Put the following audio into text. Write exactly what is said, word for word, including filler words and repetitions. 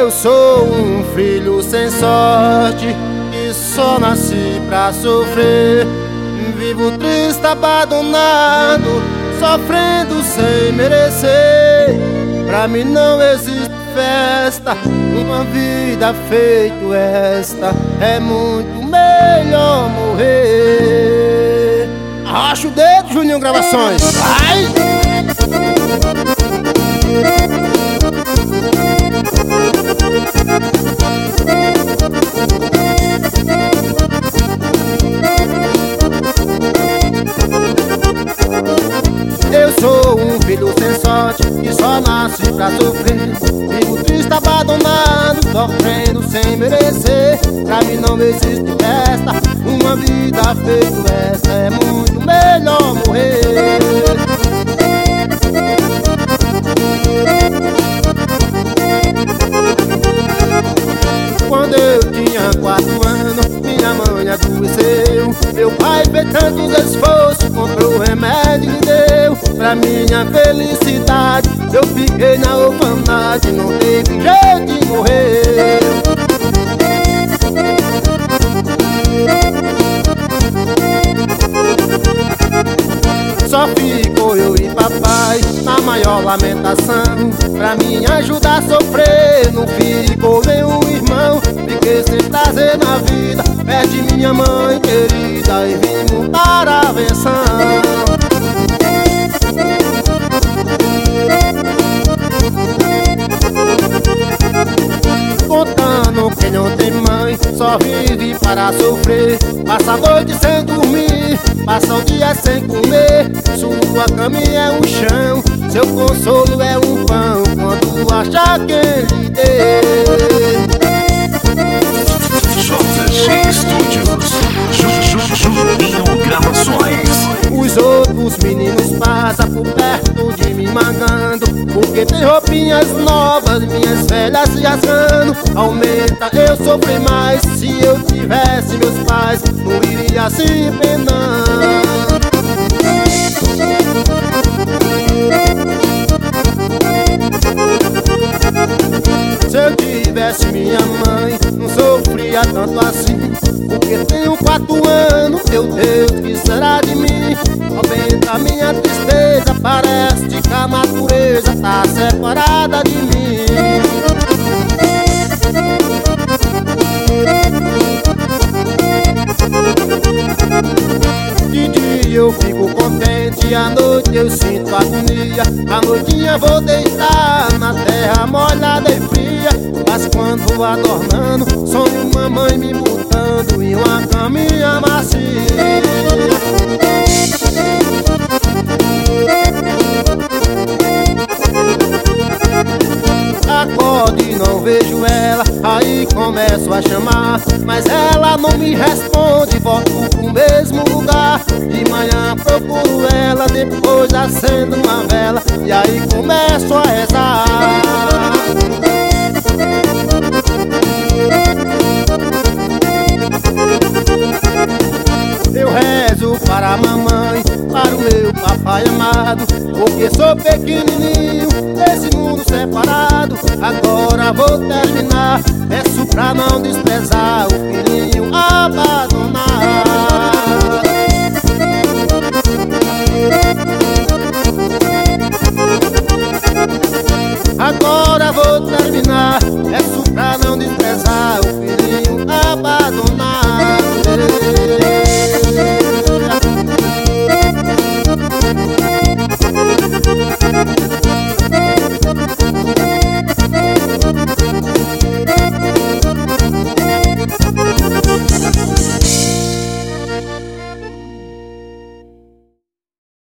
Eu sou um filho sem sorte, que só nasci pra sofrer. Vivo triste, abandonado, sofrendo sem merecer. Pra mim não existe festa, uma vida feito esta. É muito melhor morrer. Arrocha o dedo, Juninho Gravações. Vai! Eu sou um filho sem sorte, que só nasce pra sofrer. Vivo triste, abandonado, sofrendo sem merecer. Pra mim não existe festa, uma vida feita essa. É muito melhor morrer. Quando eu tinha quatro anos, minha mãe adoeceu. Meu pai fez tantos esforços, comprou remédio e deu. Pra minha felicidade, eu fiquei na orfandade. Não teve jeito de morrer. Só ficou eu e papai na maior lamentação. Pra me ajudar a sofrer, não ficou nenhum irmão. Fiquei sem prazer na vida, perdi minha mãe querida e vim montar a versão. Contando quem não tem mãe, só vive para sofrer. Passa a noite sem dormir, passa o dia sem comer. Sua caminha é um chão, seu consolo é um pão. Quando achar quem lhe dê. J G Studios, Juninho Gravações. Os outros meninos passam por perto de mim mangando, porque tem roupinhas novas, minhas velhas se rasgando. Aumenta, eu sofri mais. Se eu tivesse meus pais, não iria se penando. Se eu tivesse minha mãe, não sofria tanto assim. Porque tenho quatro anos, meu Deus, que será de mim? Aumenta minha tristeza, parece que a natureza tá separada de mim. De dia eu fico contente, à noite eu sinto agonia. À noitinha vou deitar na terra molhada e fria. Mas quando vou adornando, sonho mamãe me botando em uma caminha macia. Acordo e não vejo ela, aí começo a chamar, mas ela não me responde, volto pro mesmo lugar. De manhã procuro ela, depois acendo uma vela e aí começo a rezar. Eu rezo para a mamãe, para o meu papai amado, porque sou pequenininho nesse mundo separado. Agora vou terminar, peço pra não desprezar o filhinho abandonado. Agora